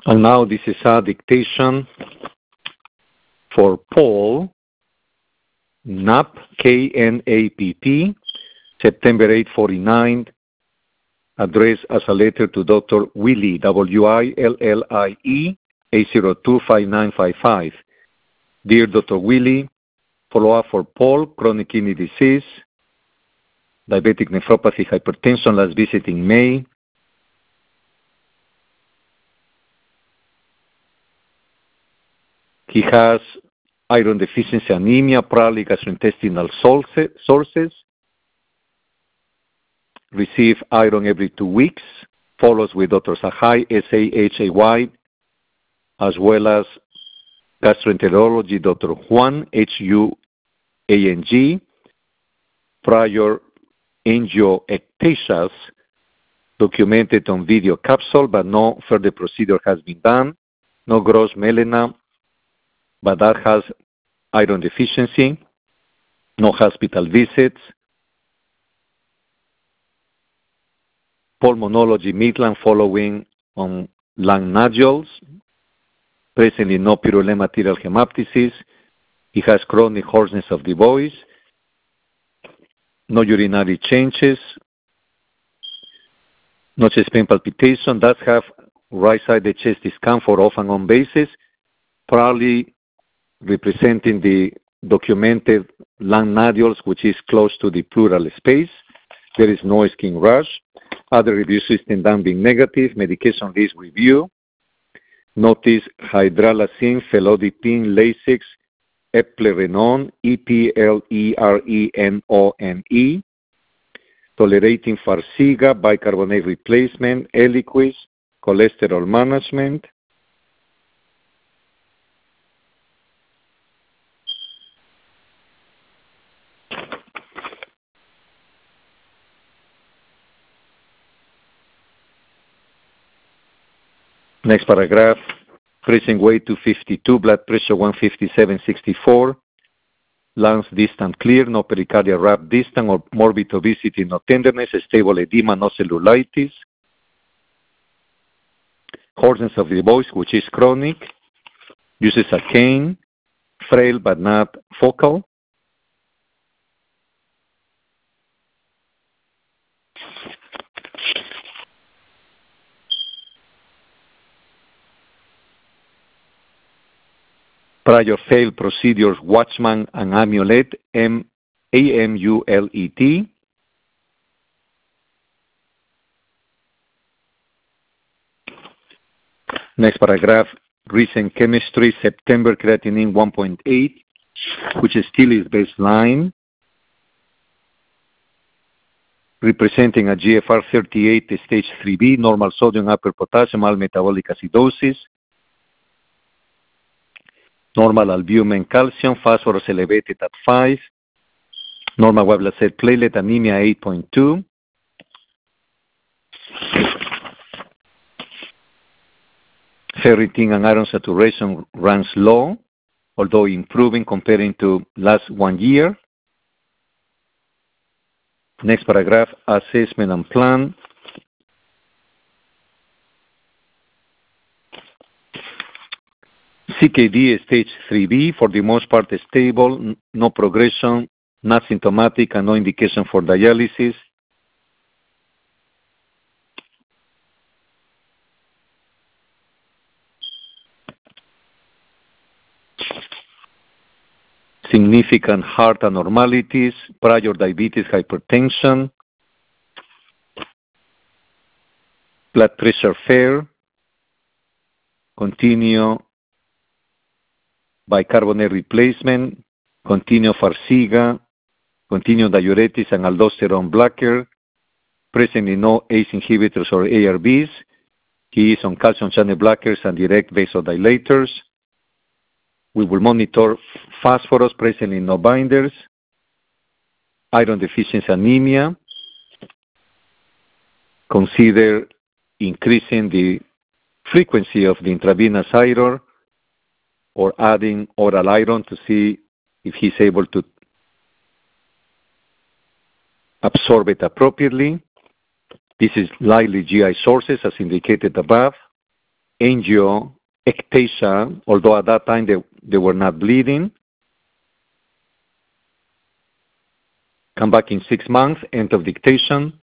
And now this is a dictation for Paul, Knapp, K-N-A-P-P, September 8, 49, addressed as a letter to Dr. Willie, W-I-L-L-I-E, 802-5955. Dear Dr. Willie, follow-up for Paul, chronic kidney disease, diabetic nephropathy, hypertension, last visit in May. He has iron deficiency anemia, probably gastrointestinal sources. Receive iron every 2 weeks. Follows with Dr. Sahai, S-A-H-A-Y, as well as gastroenterology, Dr. Juan, H-U-A-N-G. Prior angioectasias documented on video capsule, but no further procedure has been done. No gross melena, but that has iron deficiency. No hospital visits. Pulmonology, Midland, following on lung nodules. Presently no purulent arterial hemoptysis. He has chronic hoarseness of the voice. No urinary changes. No chest pain palpitation. Does have right-sided chest discomfort off and on basis, probably representing the documented lung nodules, which is close to the pleural space. There is no skin rash. Other review system done being negative. Medication list review. Notice hydralazine, felodipine, Lasix, eplerenone, E-P-L-E-R-E-N-O-N-E. Tolerating Farxiga, bicarbonate replacement, Eliquis, cholesterol management. Next paragraph, pressing weight 252, blood pressure 157/64, lungs distant clear, no pericardial wrap distant or morbid obesity, no tenderness, stable edema, no cellulitis, hoarseness of the voice, which is chronic, uses a cane, frail but not focal. Prior failed procedures, Watchman and Amulet, A-M-U-L-E-T. Next paragraph, recent chemistry, September creatinine 1.8, which is still is baseline, representing a GFR 38 stage 3B, normal sodium, upper potassium, mild metabolic acidosis, normal albumin, calcium, phosphorus elevated at 5, normal white blood cell platelet, anemia 8.2. Ferritin and iron saturation runs low, although improving comparing to last 1 year. Next paragraph, assessment and plan. CKD stage 3B, for the most part stable, no progression, not symptomatic, and no indication for dialysis. Significant heart abnormalities, prior diabetes, hypertension, blood pressure fair, continue bicarbonate replacement, continue Farxiga, continue diuretics and aldosterone blocker, presently no ACE inhibitors or ARBs. He is on calcium channel blockers and direct vasodilators. We will monitor phosphorus, presently no binders, iron deficiency anemia. Consider increasing the frequency of the intravenous iron or adding oral iron to see if he's able to absorb it appropriately. This is likely GI sources as indicated above. angioectasia, although at that time they were not bleeding. Come back in 6 months, end of dictation.